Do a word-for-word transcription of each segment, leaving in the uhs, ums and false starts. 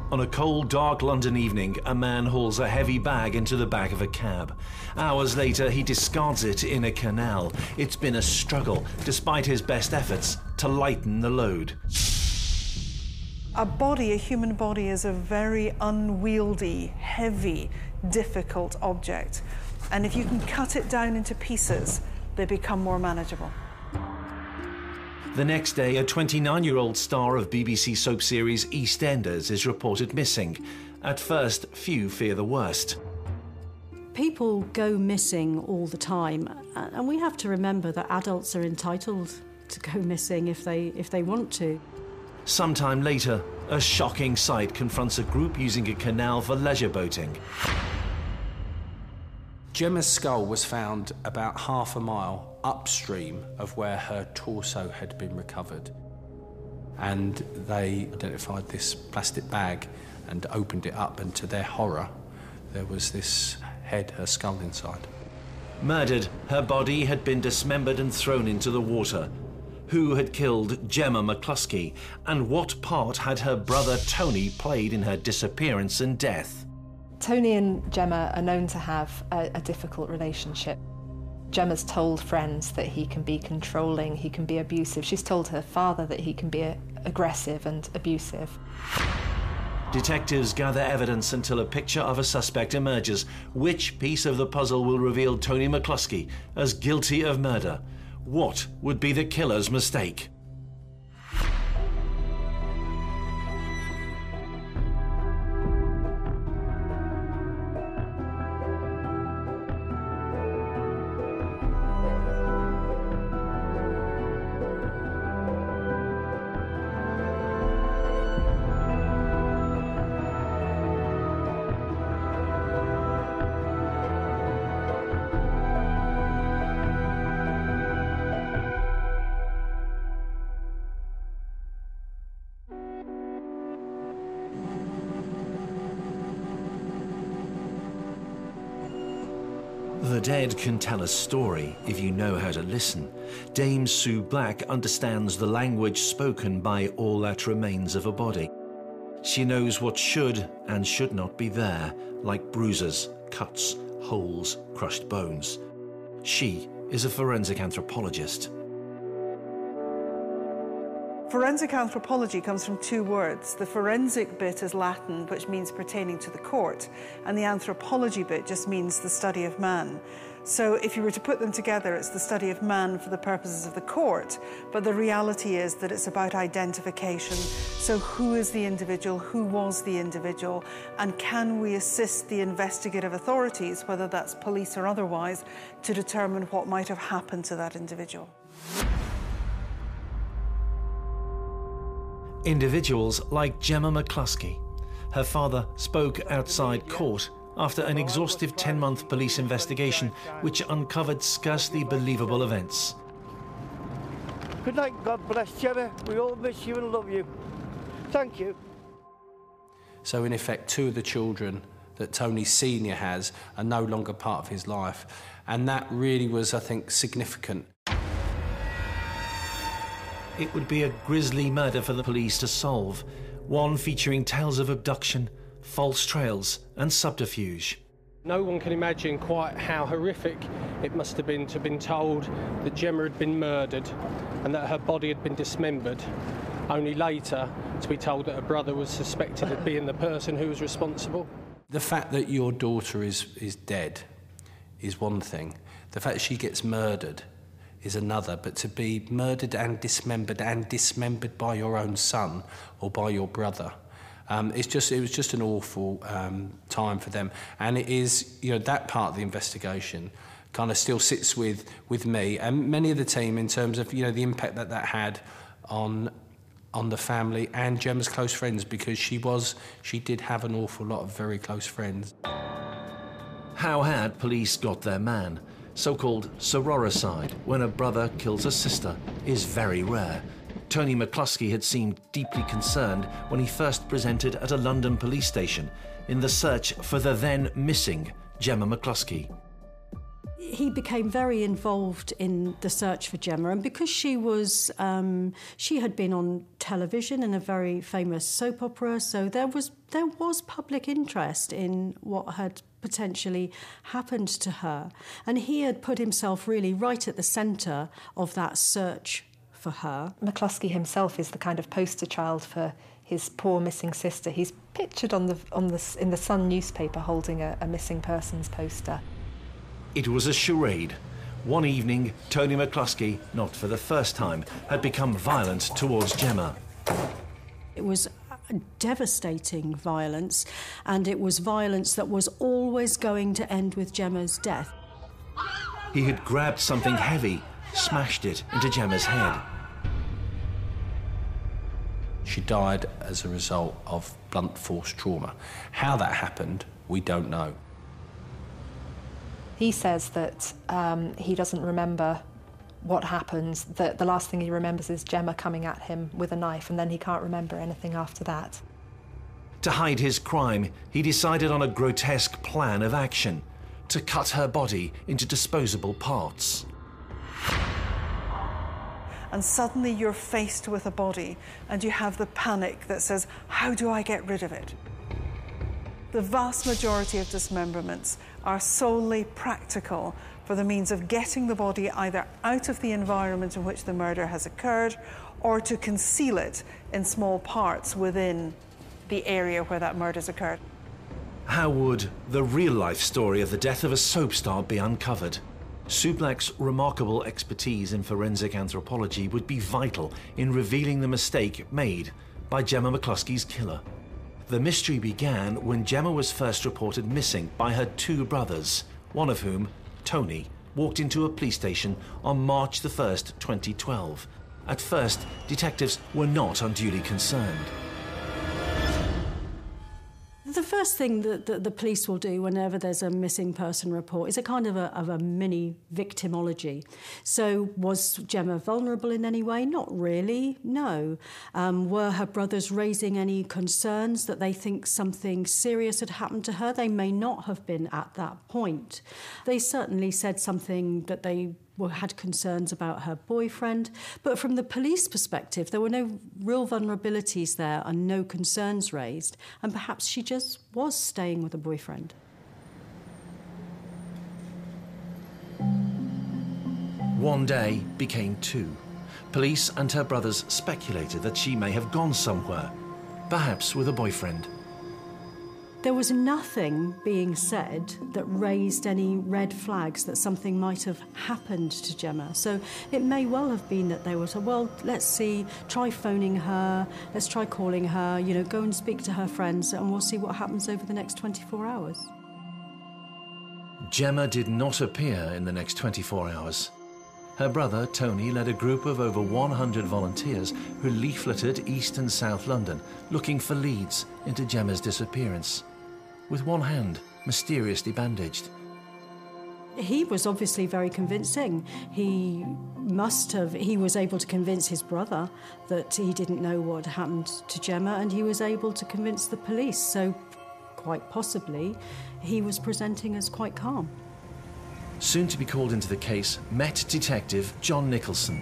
On a cold, dark London evening, a man hauls a heavy bag into the back of a cab. Hours later, he discards it in a canal. It's been a struggle, despite his best efforts, to lighten the load. A body, a human body, is a very unwieldy, heavy, difficult object. And if you can cut it down into pieces, they become more manageable. The next day, a twenty-nine-year-old star of B B C soap series EastEnders is reported missing. At first, few fear the worst. People go missing all the time, and we have to remember that adults are entitled to go missing if they, if they want to. Sometime later, a shocking sight confronts a group using a canal for leisure boating. Gemma's skull was found about half a mile upstream of where her torso had been recovered. And they identified this plastic bag and opened it up, and to their horror, there was this head, her skull inside. Murdered, her body had been dismembered and thrown into the water. Who had killed Gemma McCluskey, and what part had her brother Tony played in her disappearance and death? Tony and Gemma are known to have a, a difficult relationship. Gemma's told friends that he can be controlling, he can be abusive. She's told her father that he can be a, aggressive and abusive. Detectives gather evidence until a picture of a suspect emerges. Which piece of the puzzle will reveal Tony McCluskey as guilty of murder? What would be the killer's mistake? The dead can tell a story if you know how to listen. Dame Sue Black understands the language spoken by all that remains of a body. She knows what should and should not be there, like bruises, cuts, holes, crushed bones. She is a forensic anthropologist. Forensic anthropology comes from two words. The forensic bit is Latin, which means pertaining to the court, and the anthropology bit just means the study of man. So if you were to put them together, it's the study of man for the purposes of the court, but the reality is that it's about identification. So who is the individual, who was the individual, and can we assist the investigative authorities, whether that's police or otherwise, to determine what might have happened to that individual. Individuals like Gemma McCluskey. Her father spoke outside court after an exhaustive ten-month police investigation which uncovered scarcely believable events. Good night, God bless Gemma. We all miss you and love you. Thank you. So in effect, two of the children that Tony Senior has are no longer part of his life. And that really was, I think, significant. It would be a grisly murder for the police to solve, one featuring tales of abduction, false trails and subterfuge. No one can imagine quite how horrific it must have been to have been told that Gemma had been murdered and that her body had been dismembered, only later to be told that her brother was suspected of being the person who was responsible. The fact that your daughter is, is dead is one thing. The fact that she gets murdered is another, but to be murdered and dismembered and dismembered by your own son or by your brother, um, it's just it was just an awful um, time for them. And it is, you know, that part of the investigation kind of still sits with with me and many of the team in terms of, you know, the impact that that had on on the family and Gemma's close friends, because she was she did have an awful lot of very close friends. How had police got their man? So-called sororicide, when a brother kills a sister, is very rare. Tony McCluskey had seemed deeply concerned when he first presented at a London police station in the search for the then missing Gemma McCluskey. he became very involved in the search for Gemma, and because she was um, she had been on television in a very famous soap opera, so there was there was public interest in what had potentially happened to her, and he had put himself really right at the centre of that search for her. McCluskey himself is the kind of poster child for his poor missing sister. He's pictured on the on the in the Sun newspaper holding a, a missing persons poster. It was a charade. One evening, Tony McCluskey, not for the first time, had become violent towards Gemma. It was devastating violence, and it was violence that was always going to end with Gemma's death. He had grabbed something heavy, smashed it into Gemma's head. She died as a result of blunt force trauma. How that happened, we don't know. He says that um, he doesn't remember what happened, that the last thing he remembers is Gemma coming at him with a knife, and then he can't remember anything after that. To hide his crime, he decided on a grotesque plan of action, to cut her body into disposable parts. And suddenly you're faced with a body and you have the panic that says, how do I get rid of it? The vast majority of dismemberments are solely practical for the means of getting the body either out of the environment in which the murder has occurred or to conceal it in small parts within the area where that murder's occurred. How would the real-life story of the death of a soap star be uncovered? Sue Black's remarkable expertise in forensic anthropology would be vital in revealing the mistake made by Gemma McCluskey's killer. The mystery began when Gemma was first reported missing by her two brothers, one of whom, Tony, walked into a police station on March the first, twenty twelve. At first, detectives were not unduly concerned. The first thing that, that the police will do whenever there's a missing person report is a kind of a, of a mini victimology. So was Gemma vulnerable in any way? Not really, no. Um, were her brothers raising any concerns that they think something serious had happened to her? They may not have been at that point. They certainly said something that they had concerns about her boyfriend, but from the police perspective, there were no real vulnerabilities there and no concerns raised, and perhaps she just was staying with a boyfriend. One day became two. Police and her brothers speculated that she may have gone somewhere, perhaps with a boyfriend. There was nothing being said that raised any red flags that something might have happened to Gemma. So it may well have been that they were told, well, let's see, try phoning her, let's try calling her, you know, go and speak to her friends and we'll see what happens over the next twenty-four hours. Gemma did not appear in the next twenty-four hours. Her brother, Tony, led a group of over one hundred volunteers who leafleted East and South London, looking for leads into Gemma's disappearance, with one hand mysteriously bandaged. He was obviously very convincing. He must have, he was able to convince his brother that he didn't know what happened to Gemma, and he was able to convince the police, so quite possibly he was presenting as quite calm. Soon to be called into the case, Met Detective John Nicholson.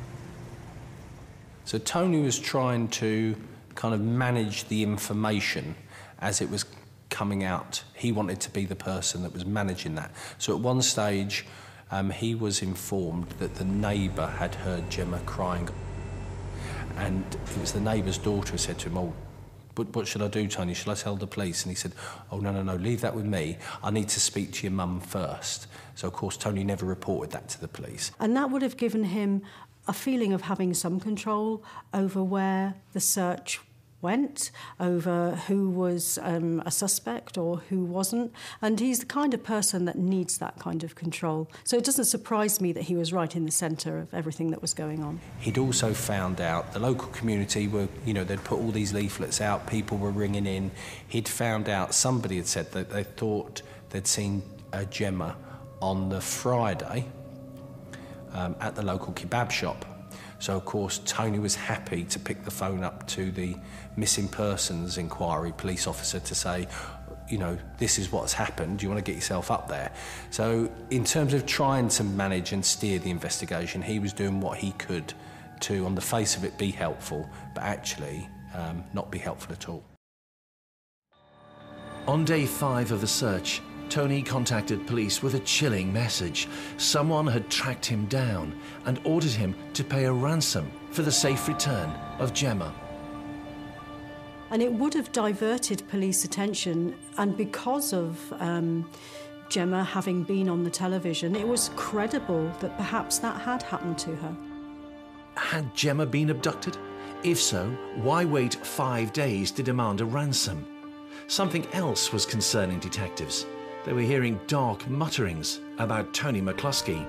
So Tony was trying to kind of manage the information as it was coming out. He wanted to be the person that was managing that. So at one stage, um, he was informed that the neighbour had heard Gemma crying. And it was the neighbour's daughter who said to him, oh, But what should I do, Tony? Shall I tell the police? And he said, oh, no, no, no, leave that with me. I need to speak to your mum first. So, of course, Tony never reported that to the police. And that would have given him a feeling of having some control over where the search went, over who was um, a suspect or who wasn't. And he's the kind of person that needs that kind of control. So it doesn't surprise me that he was right in the centre of everything that was going on. He'd also found out the local community were, you know, they'd put all these leaflets out, people were ringing in. He'd found out, somebody had said that they thought they'd seen uh, Gemma on the Friday um, at the local kebab shop. So, of course, Tony was happy to pick the phone up to the missing persons inquiry police officer to say, you know, this is what's happened, you want to get yourself up there. So in terms of trying to manage and steer the investigation, he was doing what he could to, on the face of it, be helpful, but actually um, not be helpful at all. On day five of the search, Tony contacted police with a chilling message. Someone had tracked him down and ordered him to pay a ransom for the safe return of Gemma. And it would have diverted police attention, and because of um, Gemma having been on the television, it was credible that perhaps that had happened to her. Had Gemma been abducted? If so, why wait five days to demand a ransom? Something else was concerning detectives. They were hearing dark mutterings about Tony McCluskey.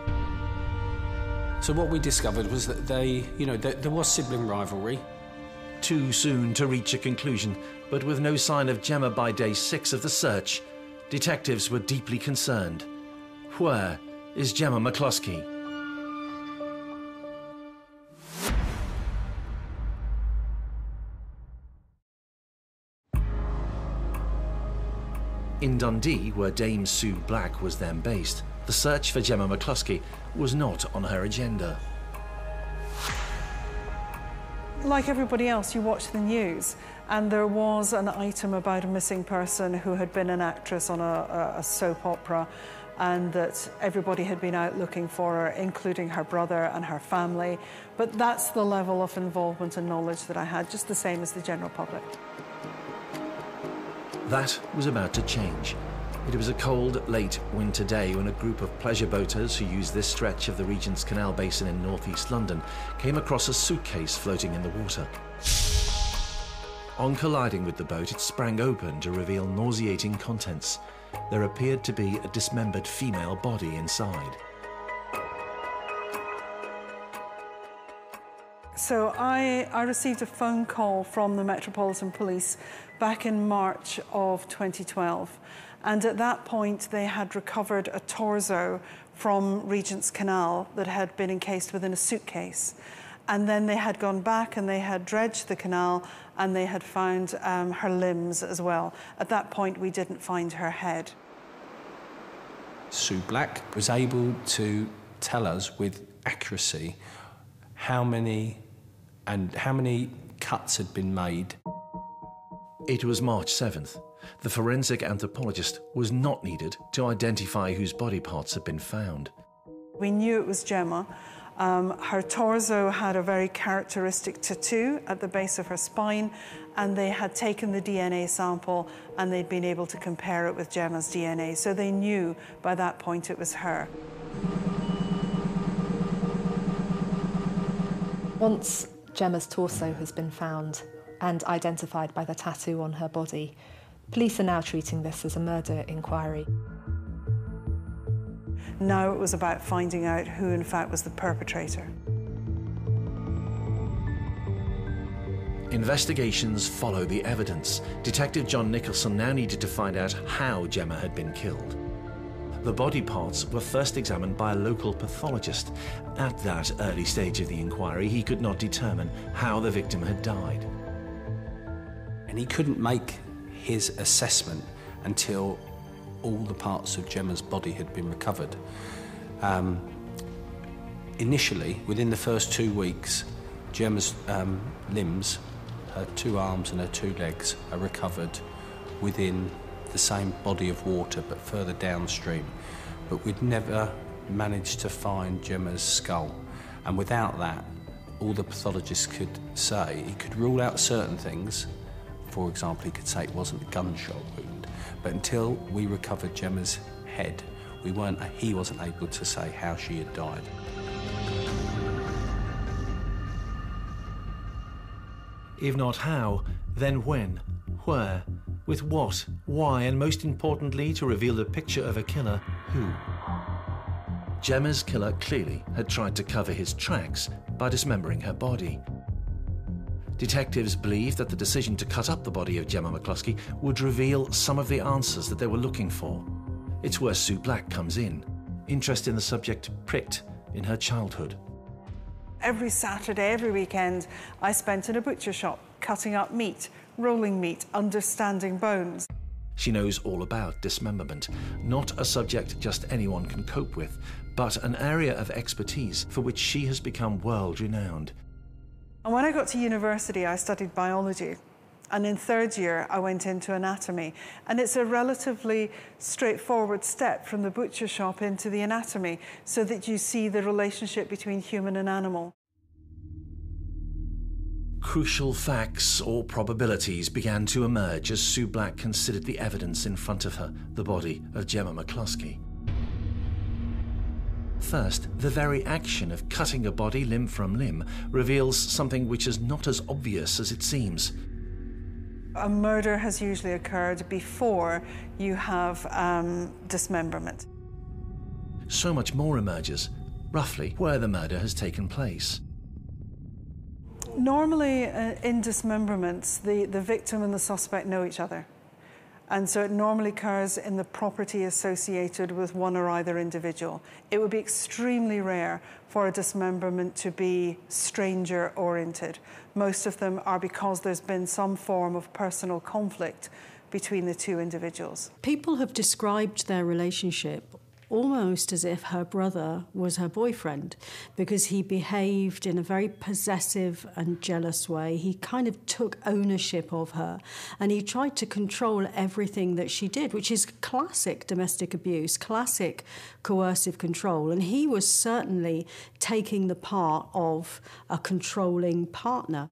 So what we discovered was that they, you know, there, there was sibling rivalry. Too soon to reach a conclusion, but with no sign of Gemma by day six of the search, detectives were deeply concerned. Where is Gemma McCluskey? In Dundee, where Dame Sue Black was then based, the search for Gemma McCluskey was not on her agenda. Like everybody else, you watch the news, and there was an item about a missing person who had been an actress on a, a soap opera, and that everybody had been out looking for her, including her brother and her family. But that's the level of involvement and knowledge that I had, just the same as the general public. That was about to change. It was a cold, late winter day when a group of pleasure boaters who use this stretch of the Regent's Canal Basin in northeast London came across a suitcase floating in the water. On colliding with the boat, it sprang open to reveal nauseating contents. There appeared to be a dismembered female body inside. So I, I received a phone call from the Metropolitan Police back in March of twenty twelve. And at that point, they had recovered a torso from Regent's Canal that had been encased within a suitcase. And then they had gone back and they had dredged the canal and they had found um, her limbs as well. At that point, we didn't find her head. Sue Black was able to tell us with accuracy how many and how many cuts had been made. It was March seventh. The forensic anthropologist was not needed to identify whose body parts had been found. We knew it was Gemma. Um, her torso had a very characteristic tattoo at the base of her spine, and they had taken the D N A sample and they'd been able to compare it with Gemma's D N A. So they knew by that point it was her. Once Gemma's torso has been found and identified by the tattoo on her body, police are now treating this as a murder inquiry. Now it was about finding out who in fact was the perpetrator. Investigations follow the evidence. Detective John Nicholson now needed to find out how Gemma had been killed. The body parts were first examined by a local pathologist. At that early stage of the inquiry, he could not determine how the victim had died. And he couldn't make his assessment until all the parts of Gemma's body had been recovered. Um, initially, within the first two weeks, Gemma's um, limbs, her two arms and her two legs, are recovered within the same body of water but further downstream. But we'd never managed to find Gemma's skull. And without that, all the pathologists could say, he could rule out certain things. For example, he could say it wasn't a gunshot wound. But until we recovered Gemma's head, we weren't, he wasn't able to say how she had died. If not how, then when, where, with what, why, and most importantly, to reveal the picture of a killer, who. Gemma's killer clearly had tried to cover his tracks by dismembering her body. Detectives believed that the decision to cut up the body of Gemma McCluskey would reveal some of the answers that they were looking for. It's where Sue Black comes in. Interest in the subject pricked in her childhood. Every Saturday, every weekend, I spent in a butcher shop, cutting up meat, rolling meat, understanding bones. She knows all about dismemberment, not a subject just anyone can cope with, but an area of expertise for which she has become world-renowned. And when I got to university, I studied biology. And in third year, I went into anatomy. And it's a relatively straightforward step from the butcher shop into the anatomy, so that you see the relationship between human and animal. Crucial facts or probabilities began to emerge as Sue Black considered the evidence in front of her, the body of Gemma McCluskey. First, the very action of cutting a body limb from limb reveals something which is not as obvious as it seems. A murder has usually occurred before you have um, dismemberment. So much more emerges, roughly where the murder has taken place. Normally, uh, in dismemberments, the, the victim and the suspect know each other. And so it normally occurs in the property associated with one or either individual. It would be extremely rare for a dismemberment to be stranger-oriented. Most of them are because there's been some form of personal conflict between the two individuals. People have described their relationship almost as if her brother was her boyfriend, because he behaved in a very possessive and jealous way. He kind of took ownership of her, and he tried to control everything that she did, which is classic domestic abuse, classic coercive control. And he was certainly taking the part of a controlling partner.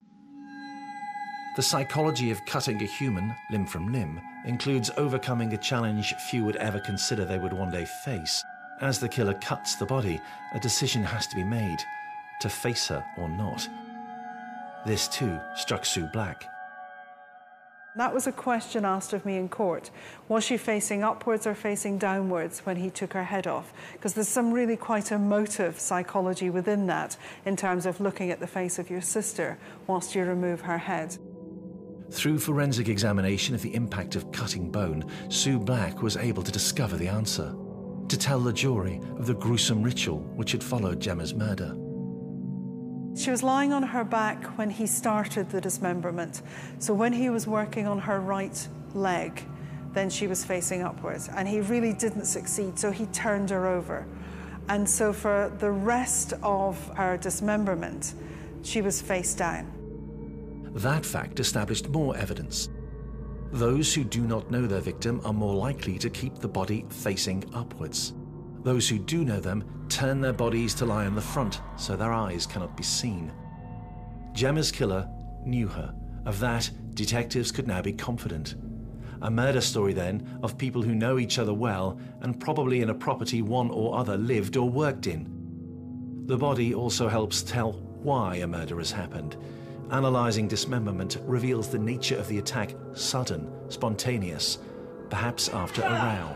The psychology of cutting a human limb from limb includes overcoming a challenge few would ever consider they would one day face. As the killer cuts the body, a decision has to be made, to face her or not. This too struck Sue Black. That was a question asked of me in court. Was she facing upwards or facing downwards when he took her head off? Because there's some really quite emotive psychology within that, in terms of looking at the face of your sister whilst you remove her head. Through forensic examination of the impact of cutting bone, Sue Black was able to discover the answer, to tell the jury of the gruesome ritual which had followed Gemma's murder. She was lying on her back when he started the dismemberment. So when he was working on her right leg, then she was facing upwards, and he really didn't succeed, so he turned her over. And so for the rest of her dismemberment, she was face down. That fact established more evidence. Those who do not know their victim are more likely to keep the body facing upwards. Those who do know them turn their bodies to lie on the front so their eyes cannot be seen. Gemma's killer knew her. Of that, detectives could now be confident. A murder story, then, of people who know each other well and probably in a property one or other lived or worked in. The body also helps tell why a murder has happened. Analysing dismemberment reveals the nature of the attack sudden, spontaneous, perhaps after a row.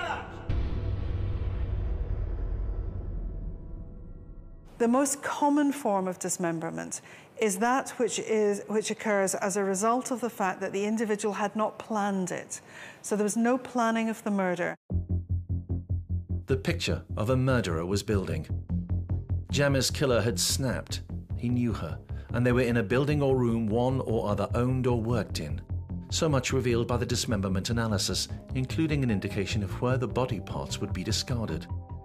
The most common form of dismemberment is that which, is, which occurs as a result of the fact that the individual had not planned it. So there was no planning of the murder. The picture of a murderer was building. Gemma's killer had snapped. He knew her, and they were in a building or room one or other owned or worked in. So much revealed by the dismemberment analysis, including an indication of where the body parts would be discarded.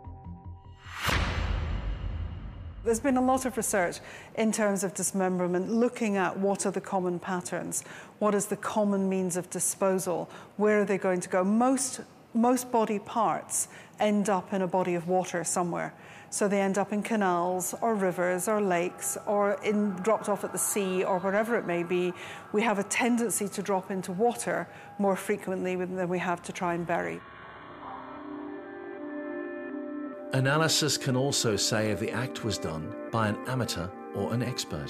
There's been a lot of research in terms of dismemberment, looking at what are the common patterns, what is the common means of disposal, where are they going to go. Most, most body parts end up in a body of water somewhere. So they end up in canals or rivers or lakes or in, dropped off at the sea or wherever it may be. We have a tendency to drop into water more frequently than we have to try and bury. Analysis can also say if the act was done by an amateur or an expert.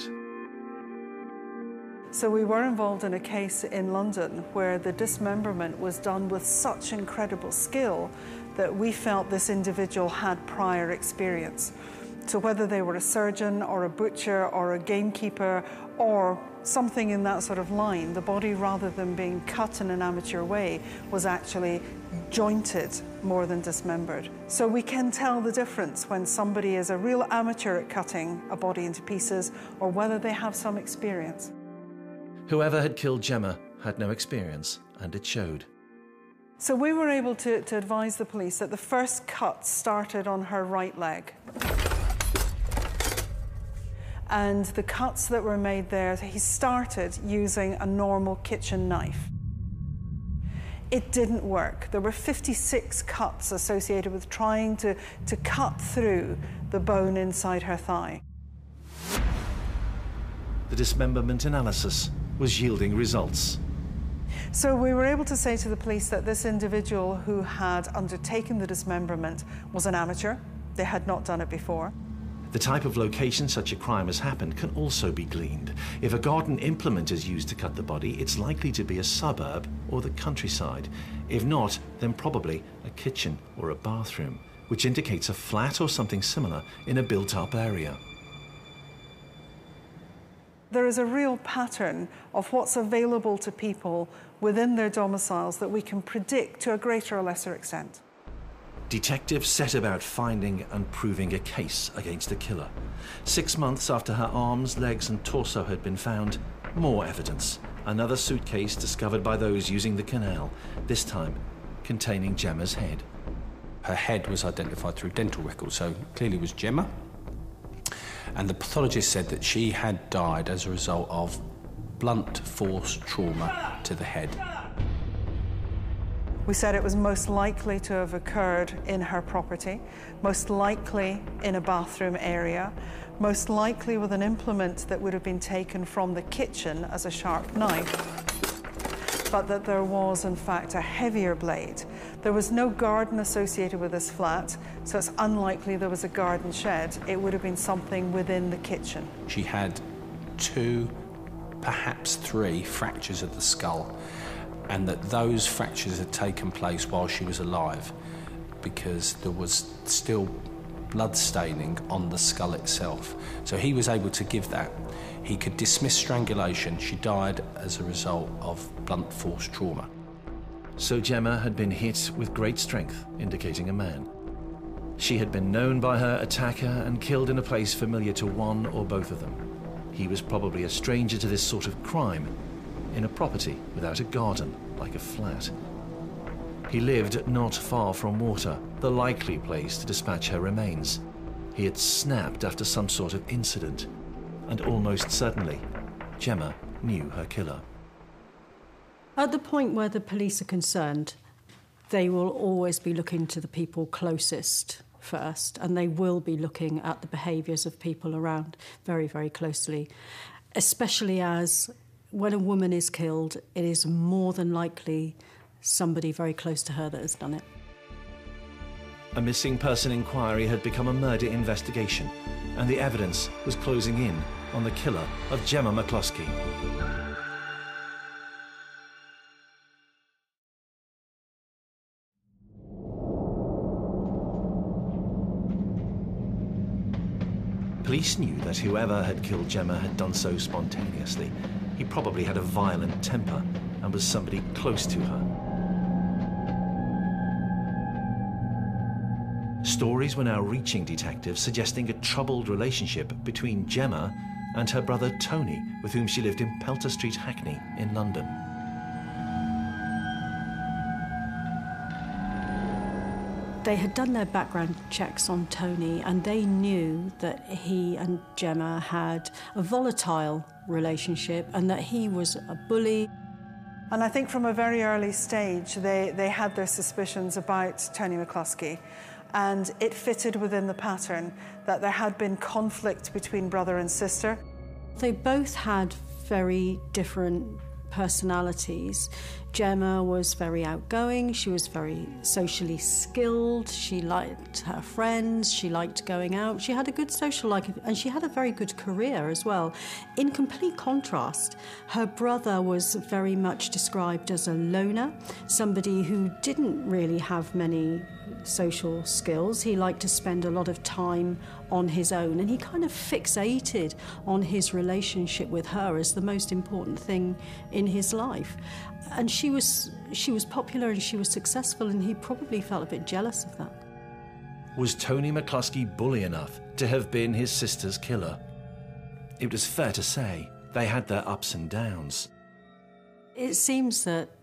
So we were involved in a case in London where the dismemberment was done with such incredible skill that we felt this individual had prior experience. So whether they were a surgeon or a butcher or a gamekeeper or something in that sort of line, the body, rather than being cut in an amateur way, was actually jointed more than dismembered. So we can tell the difference when somebody is a real amateur at cutting a body into pieces or whether they have some experience. Whoever had killed Gemma had no experience, and it showed. So we were able to, to advise the police that the first cut started on her right leg. And the cuts that were made there, he started using a normal kitchen knife. It didn't work. There were fifty-six cuts associated with trying to, to cut through the bone inside her thigh. The dismemberment analysis was yielding results. So we were able to say to the police that this individual who had undertaken the dismemberment was an amateur. They had not done it before. The type of location such a crime has happened can also be gleaned. If a garden implement is used to cut the body, it's likely to be a suburb or the countryside. If not, then probably a kitchen or a bathroom, which indicates a flat or something similar in a built-up area. There is a real pattern of what's available to people within their domiciles that we can predict to a greater or lesser extent. Detectives set about finding and proving a case against the killer. Six months after her arms, legs and torso had been found, more evidence. Another suitcase discovered by those using the canal, this time containing Gemma's head. Her head was identified through dental records, so clearly it was Gemma. And the pathologist said that she had died as a result of blunt force trauma to the head. We said it was most likely to have occurred in her property, most likely in a bathroom area, most likely with an implement that would have been taken from the kitchen as a sharp knife, but that there was, in fact, a heavier blade. There was no garden associated with this flat, so it's unlikely there was a garden shed. It would have been something within the kitchen. She had two, perhaps three, fractures of the skull, and that those fractures had taken place while she was alive because there was still blood staining on the skull itself. So he was able to give that. He could dismiss strangulation. She died as a result of blunt force trauma. So Gemma had been hit with great strength, indicating a man. She had been known by her attacker and killed in a place familiar to one or both of them. He was probably a stranger to this sort of crime, in a property without a garden, like a flat. He lived not far from water, the likely place to dispatch her remains. He had snapped after some sort of incident, and almost certainly, Gemma knew her killer. At the point where the police are concerned, they will always be looking to the people closest first, and they will be looking at the behaviours of people around very, very closely, especially as when a woman is killed, it is more than likely somebody very close to her that has done it. A missing person inquiry had become a murder investigation, and the evidence was closing in on the killer of Gemma McCluskey. Police knew that whoever had killed Gemma had done so spontaneously. He probably had a violent temper and was somebody close to her. Stories were now reaching detectives suggesting a troubled relationship between Gemma and her brother Tony, with whom she lived in Pelter Street, Hackney, in London. They had done their background checks on Tony, and they knew that he and Gemma had a volatile relationship and that he was a bully. And I think from a very early stage, they, they had their suspicions about Tony McCluskey, and it fitted within the pattern that there had been conflict between brother and sister. They both had very different personalities. Gemma was very outgoing, she was very socially skilled, she liked her friends, she liked going out, she had a good social life, and she had a very good career as well. In complete contrast, her brother was very much described as a loner, somebody who didn't really have many social skills. He liked to spend a lot of time on his own, and he kind of fixated on his relationship with her as the most important thing in his life. And she was she was popular and she was successful, and he probably felt a bit jealous of that. Was Tony McCluskey bully enough to have been his sister's killer? It was fair to say they had their ups and downs. It seems that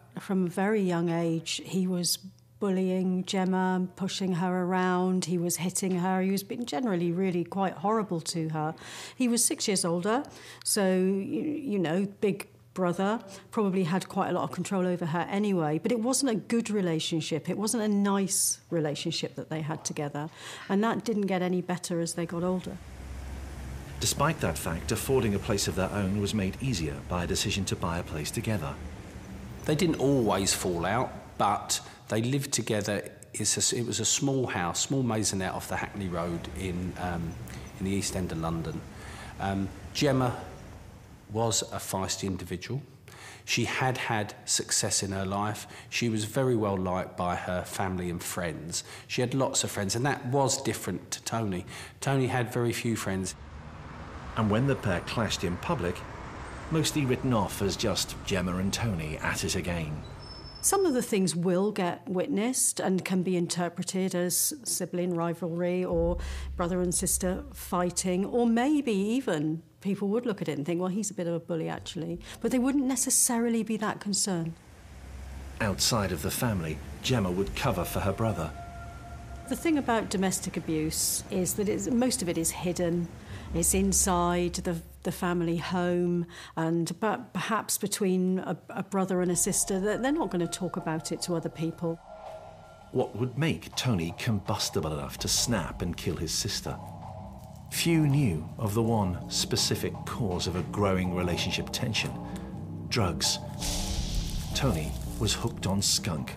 from a very young age, he was bullying Gemma, pushing her around, he was hitting her, he was being generally really quite horrible to her. He was six years older, so, you, you know, big brother, probably had quite a lot of control over her anyway, but it wasn't a good relationship, it wasn't a nice relationship that they had together, and that didn't get any better as they got older. Despite that fact, affording a place of their own was made easier by a decision to buy a place together. They didn't always fall out, but they lived together. It's a, it was a small house, small maisonette off the Hackney Road in, um, in the East End of London. Um, Gemma was a feisty individual. She had had success in her life. She was very well liked by her family and friends. She had lots of friends, and that was different to Tony. Tony had very few friends. And when the pair clashed in public, mostly written off as just Gemma and Tony at it again. Some of the things will get witnessed and can be interpreted as sibling rivalry or brother and sister fighting, or maybe even people would look at it and think, well, he's a bit of a bully, actually. But they wouldn't necessarily be that concerned. Outside of the family, Gemma would cover for her brother. The thing about domestic abuse is that it's, most of it is hidden. It's inside the, the family home, and but perhaps between a, a brother and a sister, they're not going to talk about it to other people. What would make Tony combustible enough to snap and kill his sister? Few knew of the one specific cause of a growing relationship tension: drugs. Tony was hooked on skunk.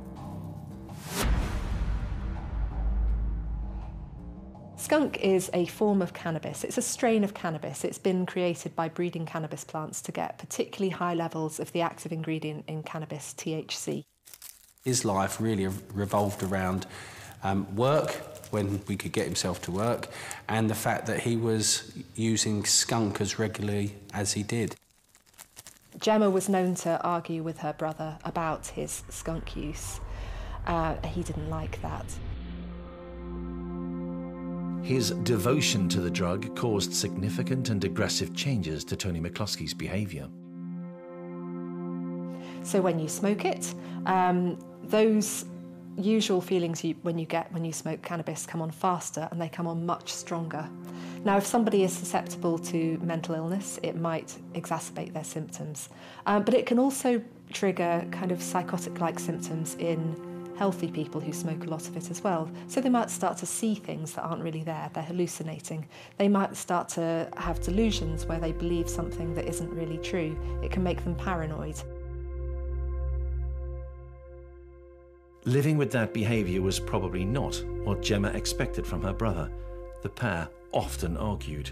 Skunk is a form of cannabis. It's a strain of cannabis. It's been created by breeding cannabis plants to get particularly high levels of the active ingredient in cannabis, T H C. His life really revolved around um, work, when we could get himself to work, and the fact that he was using skunk as regularly as he did. Gemma was known to argue with her brother about his skunk use. Uh, he didn't like that. His devotion to the drug caused significant and aggressive changes to Tony McCluskey's behaviour. So when you smoke it, um, those usual feelings you, when you get when you smoke cannabis come on faster, and they come on much stronger. Now, if somebody is susceptible to mental illness, it might exacerbate their symptoms. Um, but it can also trigger kind of psychotic-like symptoms in healthy people who smoke a lot of it as well. So they might start to see things that aren't really there, they're hallucinating. They might start to have delusions where they believe something that isn't really true. It can make them paranoid. Living with that behaviour was probably not what Gemma expected from her brother. The pair often argued.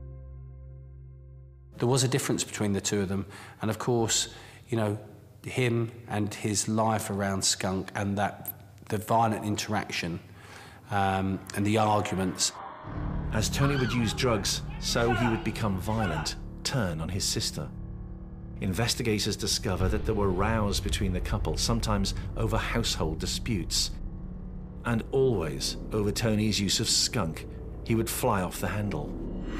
There was a difference between the two of them, and of course, you know, him and his life around skunk, and that the violent interaction um, and the arguments. As Tony would use drugs, so he would become violent, turn on his sister. Investigators discover that there were rows between the couple, sometimes over household disputes. And always over Tony's use of skunk. He would fly off the handle.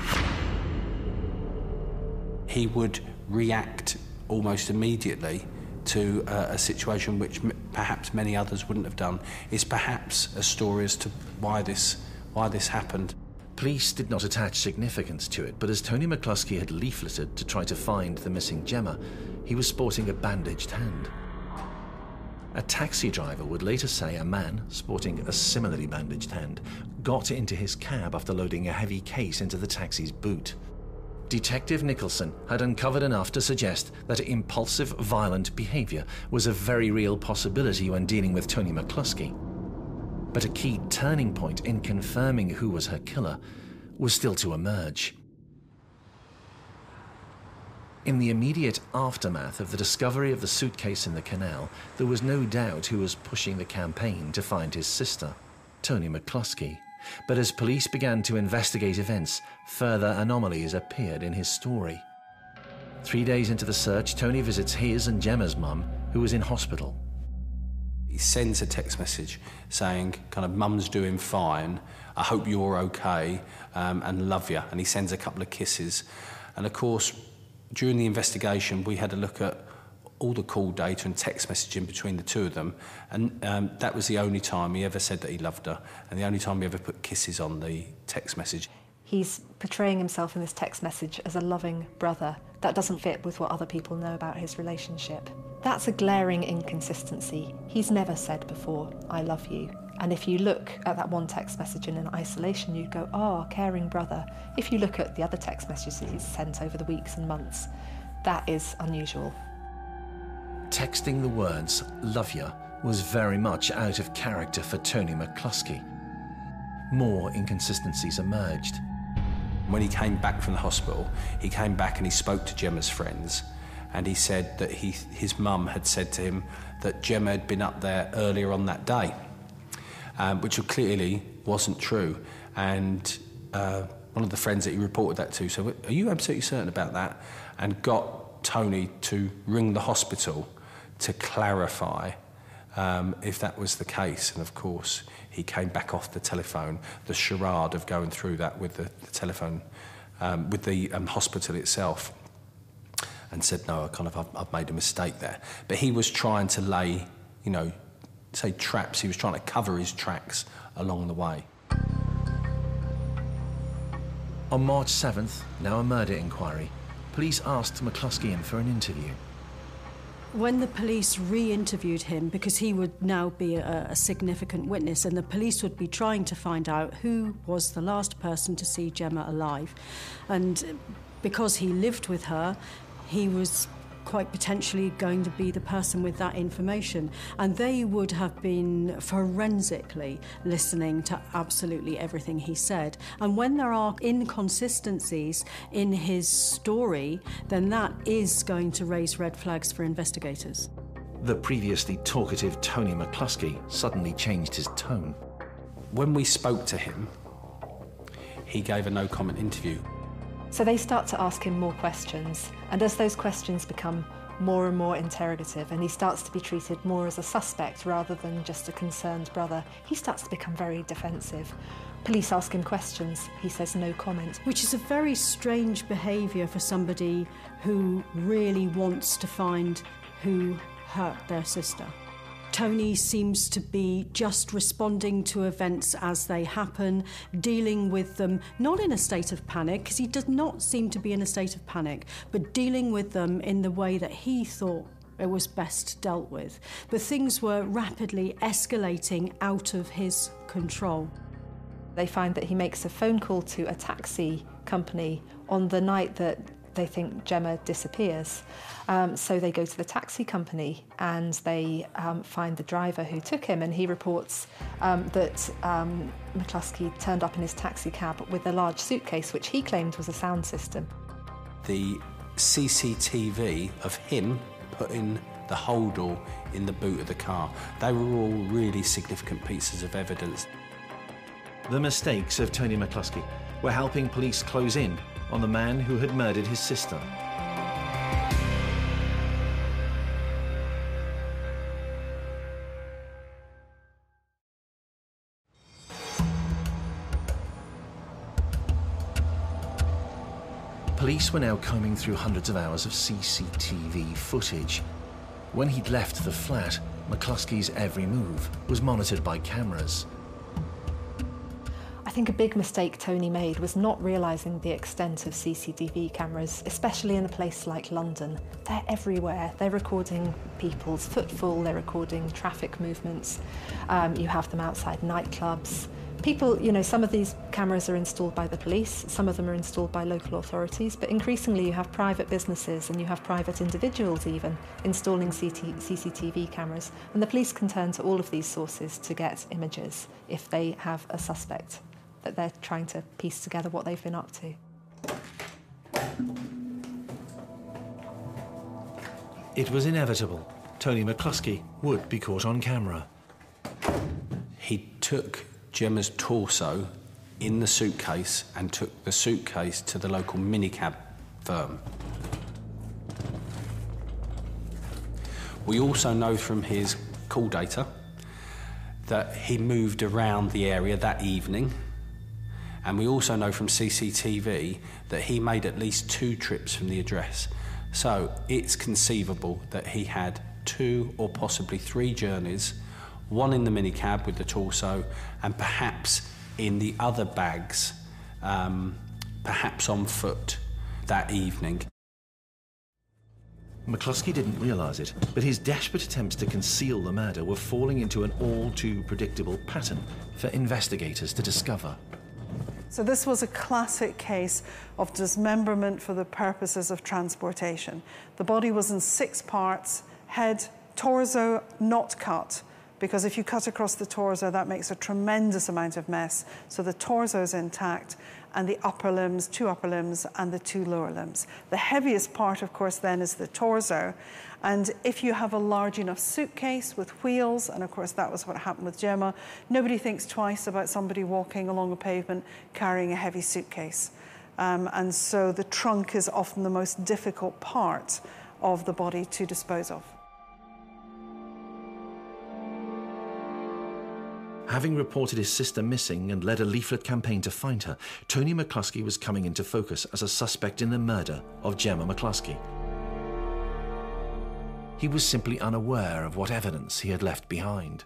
He would react almost immediately to uh, a situation which m perhaps many others wouldn't have done. Is perhaps a story as to why this, why this happened. Police did not attach significance to it, but as Tony McCluskey had leafleted to try to find the missing Gemma, he was sporting a bandaged hand. A taxi driver would later say a man, sporting a similarly bandaged hand, got into his cab after loading a heavy case into the taxi's boot. Detective Nicholson had uncovered enough to suggest that impulsive, violent behaviour was a very real possibility when dealing with Tony McCluskey. But a key turning point in confirming who was her killer was still to emerge. In the immediate aftermath of the discovery of the suitcase in the canal, there was no doubt who was pushing the campaign to find his sister, Tony McCluskey. But as police began to investigate events, further anomalies appeared in his story. Three days into the search, Tony visits his and Gemma's mum, who was in hospital. He sends a text message saying, kind of, mum's doing fine, I hope you're okay, um, and love you. And he sends a couple of kisses. And of course, during the investigation, we had a look at all the call data and text messaging between the two of them, and um, that was the only time he ever said that he loved her, and the only time he ever put kisses on the text message. He's portraying himself in this text message as a loving brother. That doesn't fit with what other people know about his relationship. That's a glaring inconsistency. He's never said before, "I love you." And if you look at that one text message in isolation, you'd go, "Oh, caring brother." If you look at the other text messages that he's sent over the weeks and months, that is unusual. Texting the words, "love ya," was very much out of character for Tony McCluskey. More inconsistencies emerged. When he came back from the hospital, he came back and he spoke to Gemma's friends, and he said that he, his mum had said to him that Gemma had been up there earlier on that day, um, which clearly wasn't true. And uh, one of the friends that he reported that to said, "Are you absolutely certain about that?" And got Tony to ring the hospital to clarify um, if that was the case. And of course, he came back off the telephone, the charade of going through that with the, the telephone, um, with the um, hospital itself, and said, "No, I kind of, I've, I've made a mistake there." But he was trying to lay, you know, say traps. He was trying to cover his tracks along the way. On March seventh, now a murder inquiry, police asked McCluskey in for an interview. When the police re-interviewed him, because he would now be a, a significant witness, and the police would be trying to find out who was the last person to see Gemma alive. And because he lived with her, he was quite potentially going to be the person with that information. And they would have been forensically listening to absolutely everything he said. And when there are inconsistencies in his story, then that is going to raise red flags for investigators. The previously talkative Tony McCluskey suddenly changed his tone. When we spoke to him, he gave a no-comment interview. So they start to ask him more questions, and as those questions become more and more interrogative and he starts to be treated more as a suspect rather than just a concerned brother, he starts to become very defensive. Police ask him questions, he says no comment. Which is a very strange behaviour for somebody who really wants to find who hurt their sister. Tony seems to be just responding to events as they happen, dealing with them, not in a state of panic, because he does not seem to be in a state of panic, but dealing with them in the way that he thought it was best dealt with. But things were rapidly escalating out of his control. They find that he makes a phone call to a taxi company on the night that they think Gemma disappears. Um, so they go to the taxi company and they um, find the driver who took him, and he reports um, that um, McCluskey turned up in his taxi cab with a large suitcase, which he claimed was a sound system. The C C T V of him putting the holdall in the boot of the car, they were all really significant pieces of evidence. The mistakes of Tony McCluskey were helping police close in on the man who had murdered his sister. Police were now combing through hundreds of hours of C C T V footage. When he'd left the flat, McCluskey's every move was monitored by cameras. I think a big mistake Tony made was not realising the extent of C C T V cameras, especially in a place like London. They're everywhere. They're recording people's footfall, they're recording traffic movements. Um, you have them outside nightclubs. People, you know, some of these cameras are installed by the police, some of them are installed by local authorities, but increasingly you have private businesses and you have private individuals even installing C C T V cameras. And the police can turn to all of these sources to get images if they have a suspect that they're trying to piece together what they've been up to. It was inevitable. Tony McCluskey would be caught on camera. He took Gemma's torso in the suitcase and took the suitcase to the local minicab firm. We also know from his call data that he moved around the area that evening. And we also know from C C T V that he made at least two trips from the address. So it's conceivable that he had two or possibly three journeys, one in the minicab with the torso, and perhaps in the other bags, um, perhaps on foot that evening. McCluskey didn't realise it, but his desperate attempts to conceal the murder were falling into an all-too predictable pattern for investigators to discover. So this was a classic case of dismemberment for the purposes of transportation. The body was in six parts: head, torso, not cut, because if you cut across the torso, that makes a tremendous amount of mess. So the torso is intact, and the upper limbs, two upper limbs, and the two lower limbs. The heaviest part, of course, then is the torso. And if you have a large enough suitcase with wheels, and of course that was what happened with Gemma, nobody thinks twice about somebody walking along a pavement carrying a heavy suitcase. Um, and so the trunk is often the most difficult part of the body to dispose of. Having reported his sister missing and led a leaflet campaign to find her, Tony McCluskey was coming into focus as a suspect in the murder of Gemma McCluskey. He was simply unaware of what evidence he had left behind.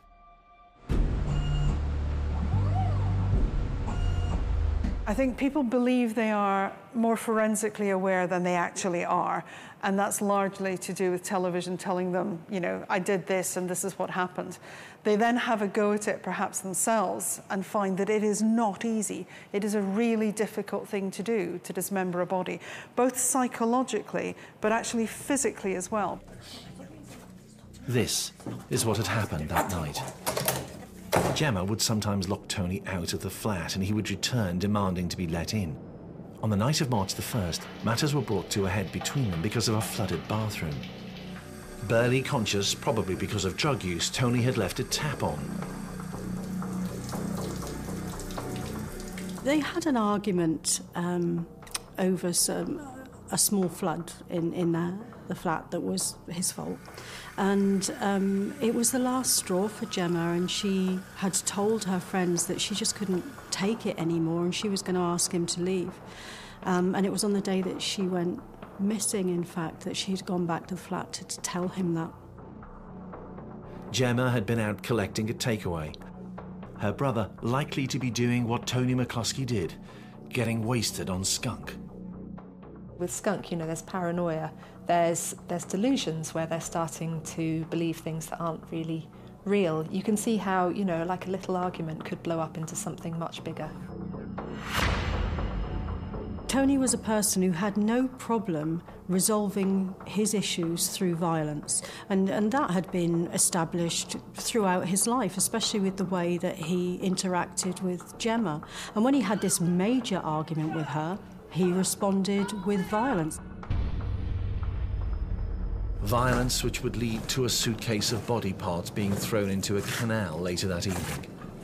I think people believe they are more forensically aware than they actually are, and that's largely to do with television telling them, you know, I did this and this is what happened. They then have a go at it perhaps themselves and find that it is not easy. It is a really difficult thing to do, to dismember a body, both psychologically but actually physically as well. This is what had happened that night. Gemma would sometimes lock Tony out of the flat and he would return demanding to be let in. On the night of March the first, matters were brought to a head between them because of a flooded bathroom. Barely conscious, probably because of drug use, Tony had left a tap on. They had an argument um, over some, a small flood in, in the, the flat that was his fault. And um, it was the last straw for Gemma, and she had told her friends that she just couldn't take it anymore and she was going to ask him to leave. Um, and it was on the day that she went missing, in fact, that she had gone back to the flat to, to tell him that. Gemma had been out collecting a takeaway. Her brother likely to be doing what Tony McCluskey did, getting wasted on skunk. With skunk, you know, there's paranoia, there's, there's delusions where they're starting to believe things that aren't really real. You can see how, you know, like a little argument could blow up into something much bigger. Tony was a person who had no problem resolving his issues through violence, and, and that had been established throughout his life, especially with the way that he interacted with Gemma. And when he had this major argument with her, he responded with violence. Violence which would lead to a suitcase of body parts being thrown into a canal later that evening.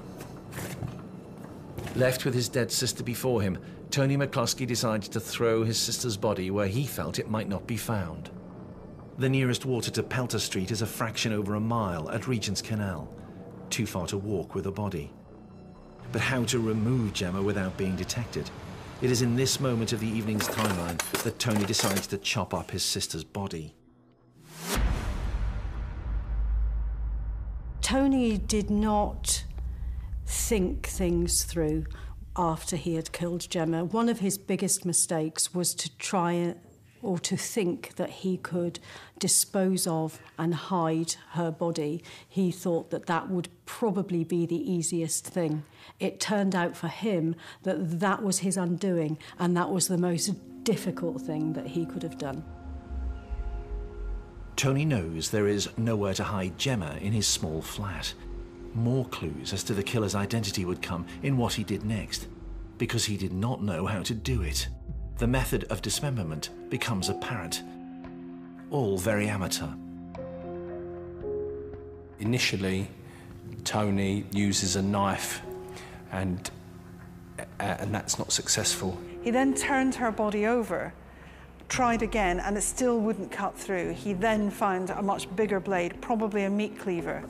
Left with his dead sister before him, Tony McCluskey decided to throw his sister's body where he felt it might not be found. The nearest water to Pelter Street is a fraction over a mile at Regent's Canal. Too far to walk with a body. But how to remove Gemma without being detected? It is in this moment of the evening's timeline that Tony decides to chop up his sister's body. Tony did not think things through after he had killed Gemma. One of his biggest mistakes was to try or to think that he could dispose of and hide her body. He thought that that would probably be the easiest thing. It turned out for him that that was his undoing, and that was the most difficult thing that he could have done. Tony knows there is nowhere to hide Gemma in his small flat. More clues as to the killer's identity would come in what he did next, because he did not know how to do it. The method of dismemberment becomes apparent. All very amateur. Initially, Tony uses a knife, and, uh, and that's not successful. He then turned her body over, tried again, and it still wouldn't cut through. He then found a much bigger blade, probably a meat cleaver.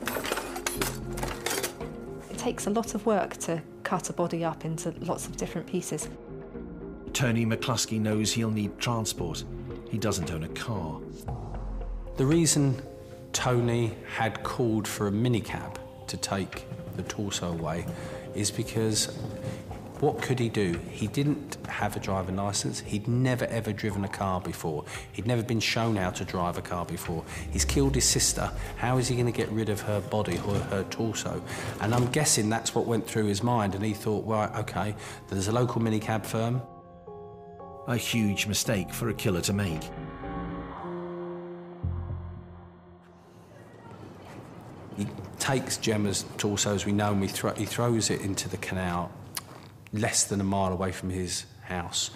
It takes a lot of work to cut a body up into lots of different pieces. Tony McCluskey knows he'll need transport. he doesn't own a car. The reason Tony had called for a minicab to take the torso away is because what could he do? He didn't have a driving licence. He'd never ever driven a car before. He'd never been shown how to drive a car before. He's killed his sister. How is he going to get rid of her body or her torso? And I'm guessing that's what went through his mind, and he thought, right, OK, there's a local minicab firm. A huge mistake for a killer to make. He takes Gemma's torso, as we know, and we thro he throws it into the canal less than a mile away from his house.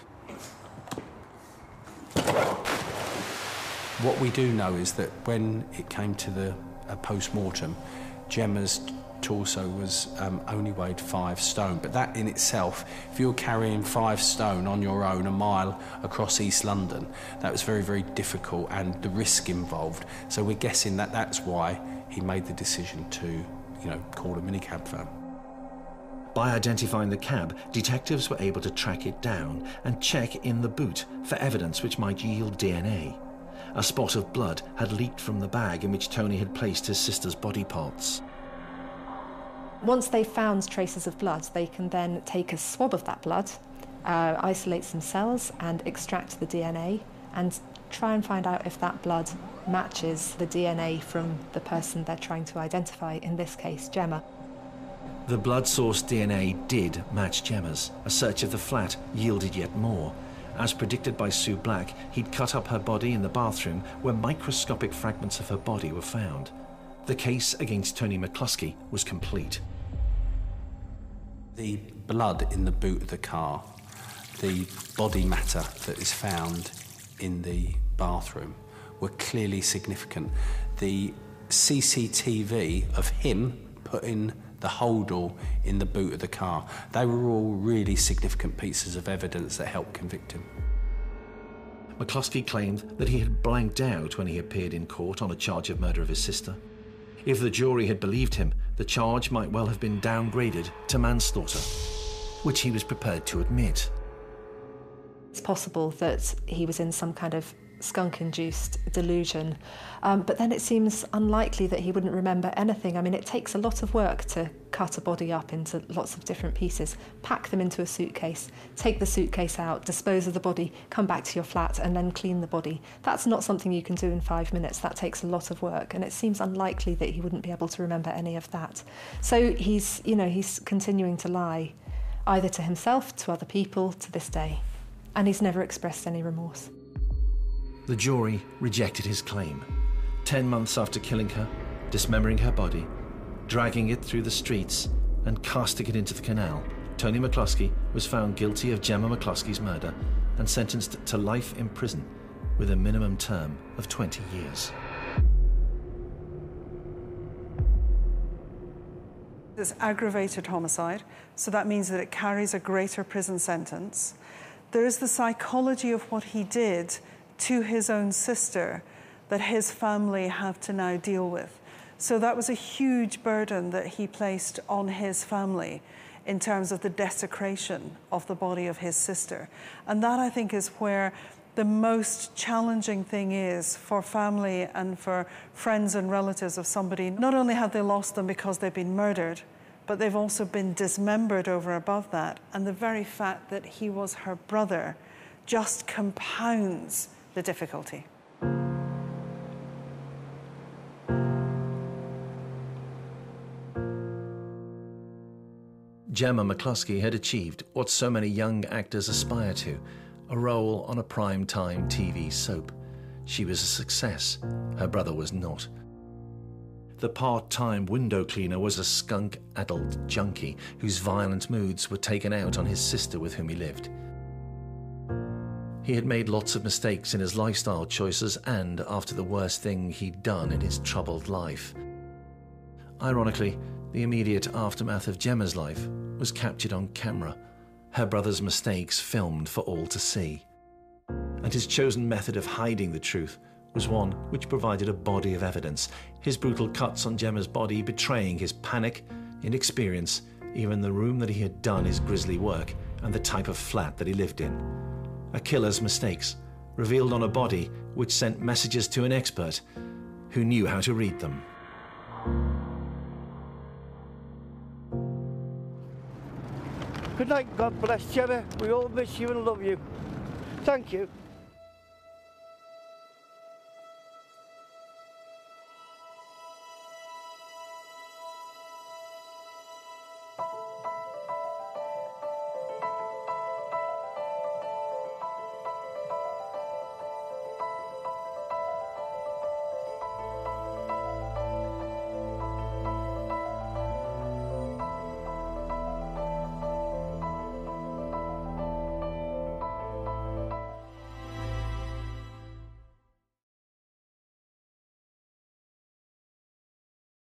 What we do know is that when it came to the uh, post-mortem, Gemma's torso was um, only weighed five stone, but that in itself, if you're carrying five stone on your own a mile across East London, that was very, very difficult, and the risk involved. So we're guessing that that's why he made the decision to, you know, call a minicab firm. By identifying the cab, detectives were able to track it down and check in the boot for evidence which might yield D N A. A spot of blood had leaked from the bag in which Tony had placed his sister's body parts. Once they've found traces of blood, they can then take a swab of that blood, uh, isolate some cells and extract the D N A and try and find out if that blood matches the D N A from the person they're trying to identify, in this case, Gemma. The blood source D N A did match Gemma's. A search of the flat yielded yet more. As predicted by Sue Black, he'd cut up her body in the bathroom where microscopic fragments of her body were found. The case against Tony McCluskey was complete. The blood in the boot of the car, the body matter that is found in the bathroom were clearly significant. The C C T V of him putting the holdall in the boot of the car, they were all really significant pieces of evidence that helped convict him. McCluskey claimed that he had blanked out when he appeared in court on a charge of murder of his sister. If the jury had believed him, the charge might well have been downgraded to manslaughter, which he was prepared to admit. It's possible that he was in some kind of skunk-induced delusion, um, but then it seems unlikely that he wouldn't remember anything. I mean, it takes a lot of work to cut a body up into lots of different pieces, pack them into a suitcase, take the suitcase out, dispose of the body, come back to your flat and then clean the body. That's not something you can do in five minutes. That takes a lot of work, and it seems unlikely that he wouldn't be able to remember any of that. So he's, you know, he's continuing to lie, either to himself, to other people, to this day, and he's never expressed any remorse. The jury rejected his claim. Ten months after killing her, dismembering her body, dragging it through the streets and casting it into the canal, Tony McCluskey was found guilty of Gemma McCluskey's murder and sentenced to life in prison with a minimum term of twenty years. It's aggravated homicide, so that means that it carries a greater prison sentence. There is the psychology of what he did to his own sister that his family have to now deal with. So that was a huge burden that he placed on his family in terms of the desecration of the body of his sister. And that, I think, is where the most challenging thing is for family and for friends and relatives of somebody. Not only have they lost them because they've been murdered, but they've also been dismembered over above that. And the very fact that he was her brother just compounds the difficulty. Gemma McCluskey had achieved what so many young actors aspire to, a role on a prime-time T V soap. She was a success. Her brother was not. The part-time window cleaner was a skunk adult junkie whose violent moods were taken out on his sister with whom he lived. He had made lots of mistakes in his lifestyle choices and after the worst thing he'd done in his troubled life. Ironically, the immediate aftermath of Gemma's life was captured on camera, her brother's mistakes filmed for all to see. And his chosen method of hiding the truth was one which provided a body of evidence, his brutal cuts on Gemma's body betraying his panic, inexperience, even the room that he had done his grisly work, and the type of flat that he lived in. A killer's mistakes revealed on a body which sent messages to an expert who knew how to read them. Good night, God bless, Gemma. We all miss you and love you. Thank you.